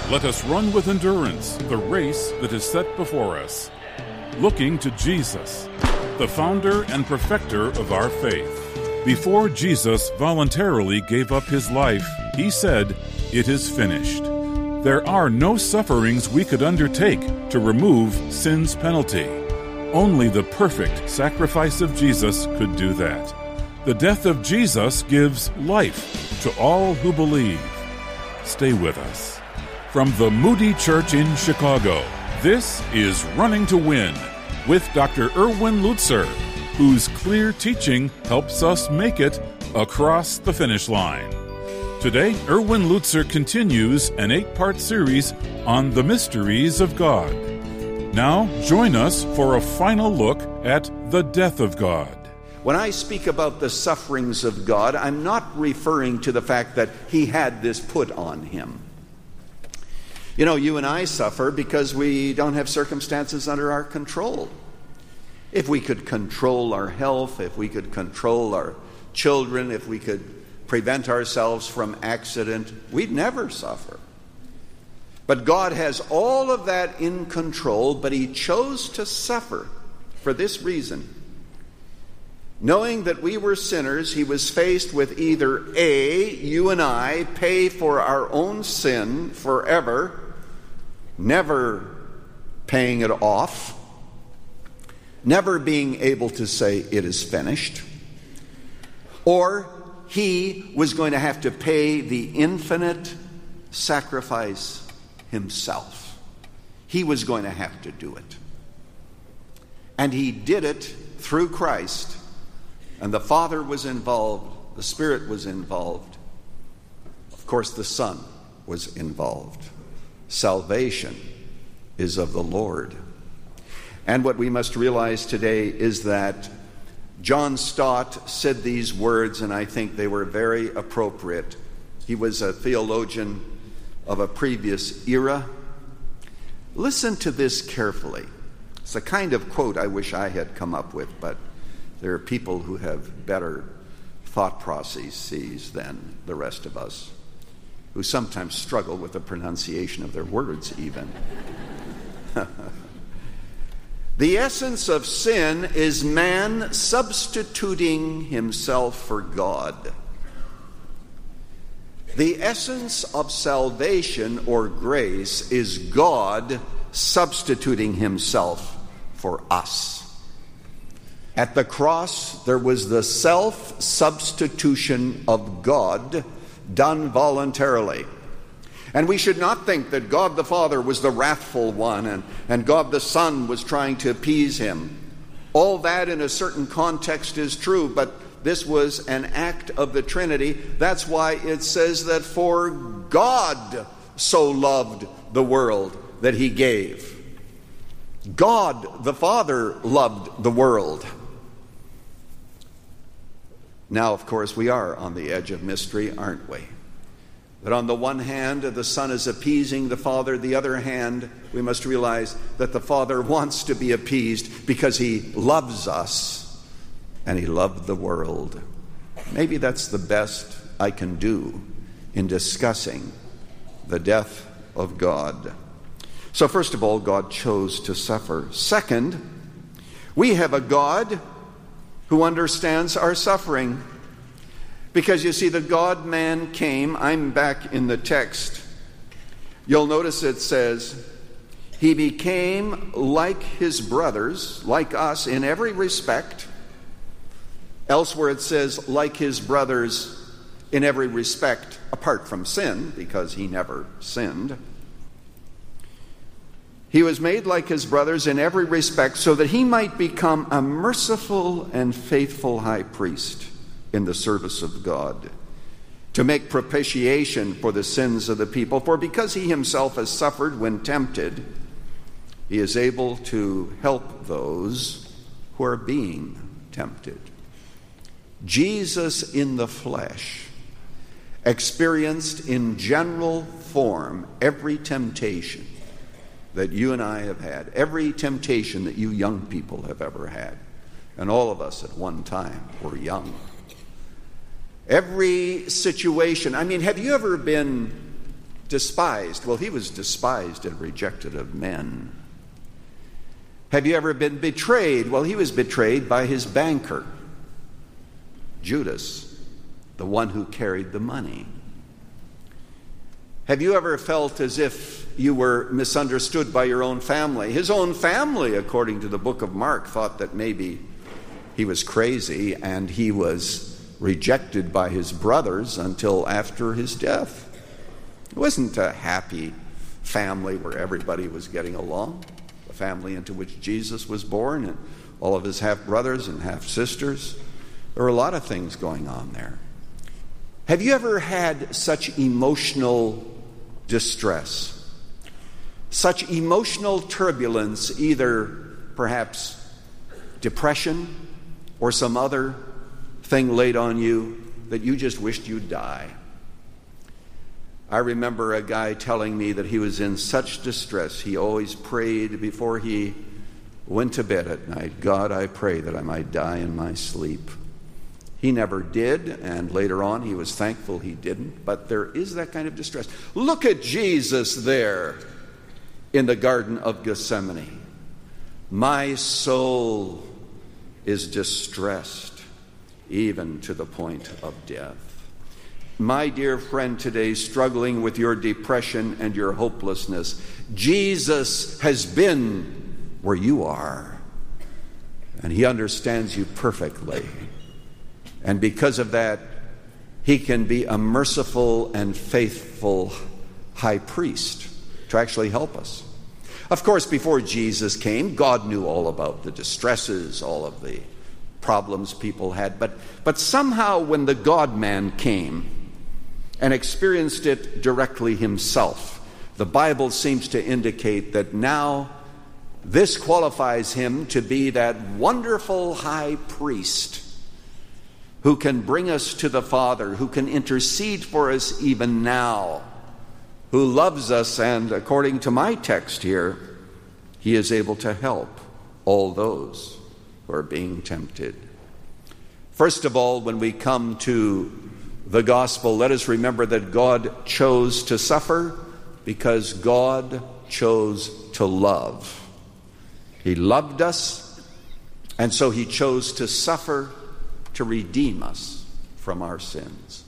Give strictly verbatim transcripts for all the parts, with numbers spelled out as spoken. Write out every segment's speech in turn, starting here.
Let us run with endurance the race that is set before us, looking to Jesus, the founder and perfecter of our faith. Before Jesus voluntarily gave up his life, he said, "It is finished." There are no sufferings we could undertake to remove sin's penalty. Only the perfect sacrifice of Jesus could do that. The death of Jesus gives life to all who believe. Stay with us. From the Moody Church in Chicago, this is Running to Win with Doctor Erwin Lutzer, whose clear teaching helps us make it across the finish line. Today, Erwin Lutzer continues an eight-part series on the mysteries of God. Now, join us for a final look at the death of God. When I speak about the sufferings of God, I'm not referring to the fact that he had this put on him. You know, you and I suffer because we don't have circumstances under our control. If we could control our health, if we could control our children, if we could prevent ourselves from accident, we'd never suffer. But God has all of that in control, but he chose to suffer for this reason. Knowing that we were sinners, he was faced with either A, you and I pay for our own sin forever, never paying it off, never being able to say it is finished, or he was going to have to pay the infinite sacrifice himself. He was going to have to do it. And he did it through Christ. And the Father was involved, the Spirit was involved. Of course, the Son was involved. Salvation is of the Lord. And what we must realize today is that John Stott said these words, and I think they were very appropriate. He was a theologian of a previous era. Listen to this carefully. It's a kind of quote I wish I had come up with, but there are people who have better thought processes than the rest of us, who sometimes struggle with the pronunciation of their words even. The essence of sin is man substituting himself for God. The essence of salvation or grace is God substituting himself for us. At the cross, there was the self-substitution of God done voluntarily. And we should not think that God the Father was the wrathful one and, and God the Son was trying to appease him. All that in a certain context is true, but this was an act of the Trinity. That's why it says that for God so loved the world that he gave. God the Father loved the world. Now, of course, we are on the edge of mystery, aren't we? That on the one hand, the Son is appeasing the Father. The other hand, we must realize that the Father wants to be appeased because he loves us and he loved the world. Maybe that's the best I can do in discussing the death of God. So first of all, God chose to suffer. Second, we have a God who understands our suffering. Because you see, the God-man came. I'm back in the text. You'll notice it says, he became like his brothers, like us in every respect. Elsewhere it says, like his brothers in every respect, apart from sin, because he never sinned. He was made like his brothers in every respect so that he might become a merciful and faithful high priest in the service of God, to make propitiation for the sins of the people. For because he himself has suffered when tempted, he is able to help those who are being tempted. Jesus in the flesh experienced in general form every temptation that you and I have had, every temptation that you young people have ever had. And all of us at one time were young. Every situation. I mean, have you ever been despised. Well, he was despised and rejected of men. Have you ever been betrayed? Well, he was betrayed by his banker, Judas, the one who carried the money. Have you ever felt as if you were misunderstood by your own family? His own family, according to the book of Mark, thought that maybe he was crazy, and he was rejected by his brothers until after his death. It wasn't a happy family where everybody was getting along. The family into which Jesus was born, and all of his half-brothers and half-sisters. There were a lot of things going on there. Have you ever had such emotional distress, such emotional turbulence, either perhaps depression or some other thing laid on you that you just wished you'd die? I remember a guy telling me that he was in such distress, he always prayed before he went to bed at night, God, I pray that I might die in my sleep. He never did, and later on he was thankful he didn't, but there is that kind of distress. Look at Jesus there in the Garden of Gethsemane. My soul is distressed, even to the point of death. My dear friend today, struggling with your depression and your hopelessness, Jesus has been where you are, and he understands you perfectly. And because of that, he can be a merciful and faithful high priest to actually help us. Of course, before Jesus came, God knew all about the distresses, all of the problems people had. But, but somehow when the God-man came and experienced it directly himself, the Bible seems to indicate that now this qualifies him to be that wonderful high priest who can bring us to the Father, who can intercede for us even now, who loves us, and according to my text here, he is able to help all those who are being tempted. First of all, when we come to the gospel, let us remember that God chose to suffer because God chose to love. He loved us, and so he chose to suffer to redeem us from our sins.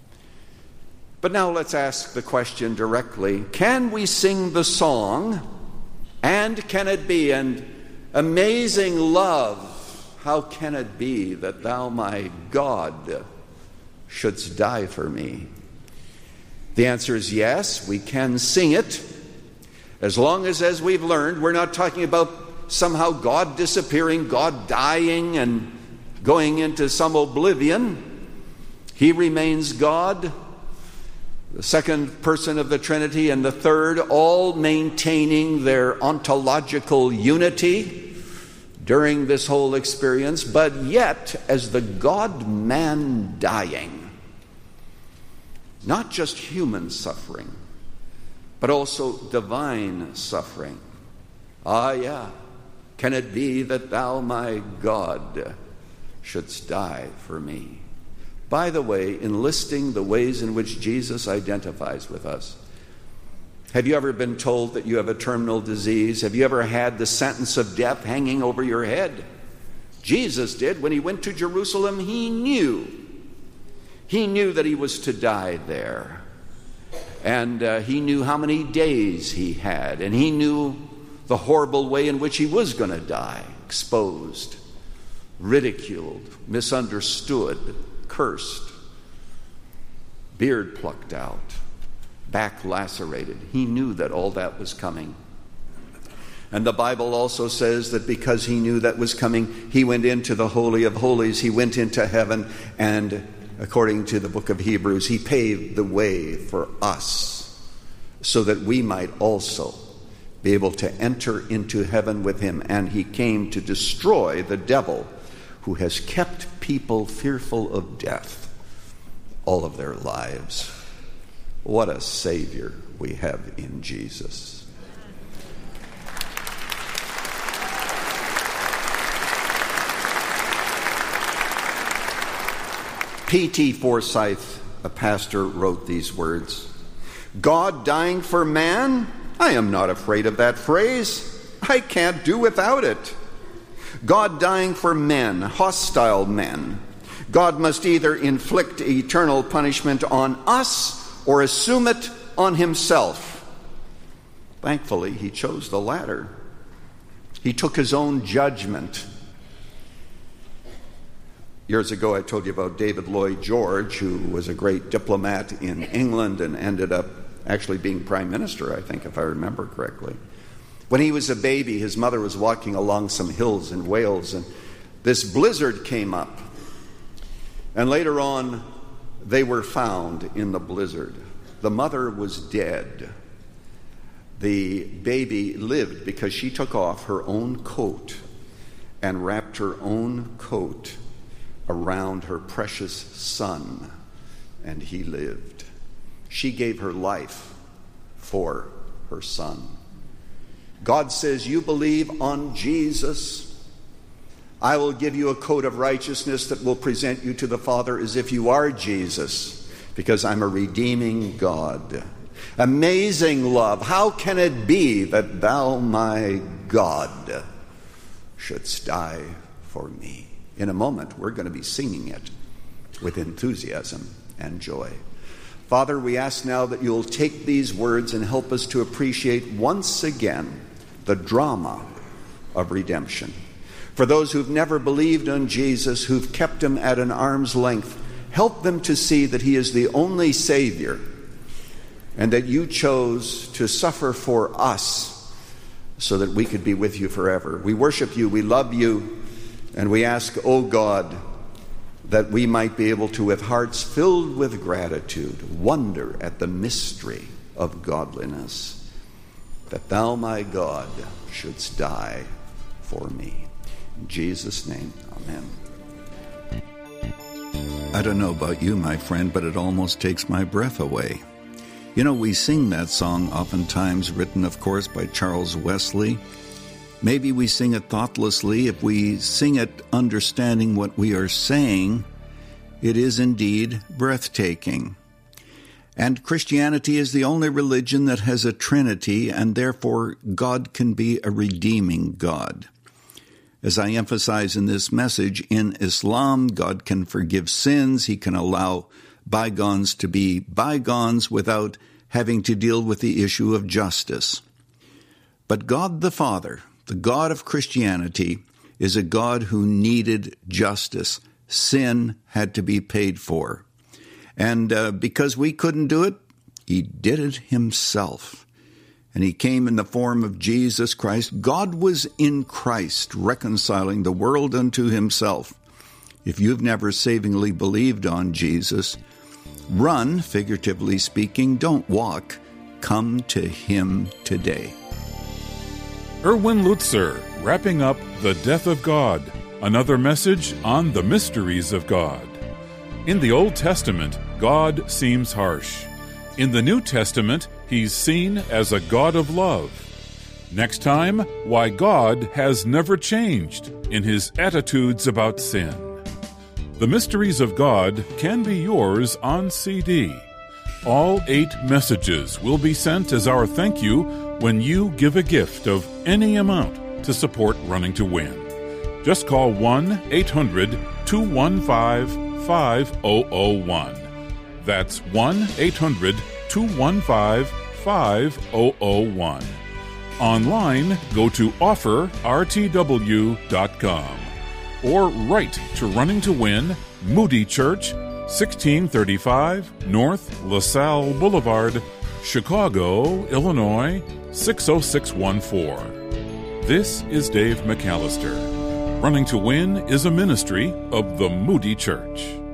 But now let's ask the question directly. Can we sing the song, and can it be an amazing love? How can it be that thou, my God, shouldst die for me? The answer is yes, we can sing it. As long as, as we've learned, we're not talking about somehow God disappearing, God dying and going into some oblivion. He remains God, the second person of the Trinity and the third, all maintaining their ontological unity during this whole experience, but yet as the God-man dying, not just human suffering, but also divine suffering. Ah, yeah, can it be that thou, my God, shouldst die for me? By the way, in listing the ways in which Jesus identifies with us, have you ever been told that you have a terminal disease? Have you ever had the sentence of death hanging over your head? Jesus did. When he went to Jerusalem, he knew. He knew that he was to die there. And uh, he knew how many days he had. And he knew the horrible way in which he was going to die. Exposed, ridiculed, misunderstood, cursed, beard plucked out, back lacerated. He knew that all that was coming. And the Bible also says that because he knew that was coming, he went into the Holy of Holies, he went into heaven, and according to the book of Hebrews, he paved the way for us so that we might also be able to enter into heaven with him. And he came to destroy the devil who has kept people fearful of death all of their lives. What a Savior we have in Jesus. P T Forsyth, a pastor, wrote these words: God dying for man? I am not afraid of that phrase. I can't do without it. God dying for men, hostile men. God must either inflict eternal punishment on us or assume it on himself. Thankfully, he chose the latter. He took his own judgment. Years ago, I told you about David Lloyd George, who was a great diplomat in England and ended up actually being prime minister, I think, if I remember correctly. When he was a baby, his mother was walking along some hills in Wales, and this blizzard came up. And later on, they were found in the blizzard. The mother was dead. The baby lived because she took off her own coat and wrapped her own coat around her precious son, and he lived. She gave her life for her son. God says, you believe on Jesus, I will give you a coat of righteousness that will present you to the Father as if you are Jesus, because I'm a redeeming God. Amazing love. How can it be that thou, my God, shouldst die for me? In a moment, we're going to be singing it with enthusiasm and joy. Father, we ask now that you'll take these words and help us to appreciate once again the drama of redemption. For those who've never believed on Jesus, who've kept him at an arm's length, help them to see that he is the only Savior and that you chose to suffer for us so that we could be with you forever. We worship you, we love you, and we ask, O God, that we might be able to, with hearts filled with gratitude, wonder at the mystery of godliness, that thou, my God, shouldst die for me. In Jesus' name, amen. I don't know about you, my friend, but it almost takes my breath away. You know, we sing that song oftentimes, written, of course, by Charles Wesley. Maybe we sing it thoughtlessly. If we sing it understanding what we are saying, it is indeed breathtaking. And Christianity is the only religion that has a Trinity, and therefore God can be a redeeming God. As I emphasize in this message, in Islam, God can forgive sins. He can allow bygones to be bygones without having to deal with the issue of justice. But God the Father, the God of Christianity, is a God who needed justice. Sin had to be paid for. And uh, because we couldn't do it, he did it himself. And he came in the form of Jesus Christ. God was in Christ, reconciling the world unto himself. If you've never savingly believed on Jesus, run, figuratively speaking, don't walk. Come to him today. Erwin Lutzer, wrapping up The Death of God, another message on the mysteries of God. In the Old Testament, God seems harsh. In the New Testament, he's seen as a God of love. Next time, why God has never changed in his attitudes about sin. The Mysteries of God can be yours on C D. All eight messages will be sent as our thank you when you give a gift of any amount to support Running to Win. Just call one eight hundred two one five five zero zero one. That's one eight hundred two one five five zero zero one. Online, go to offer r t w dot com or write to Running to Win, Moody Church, sixteen thirty-five North LaSalle Boulevard, Chicago, Illinois, six oh six one four. This is Dave McAllister. Running to Win is a ministry of the Moody Church.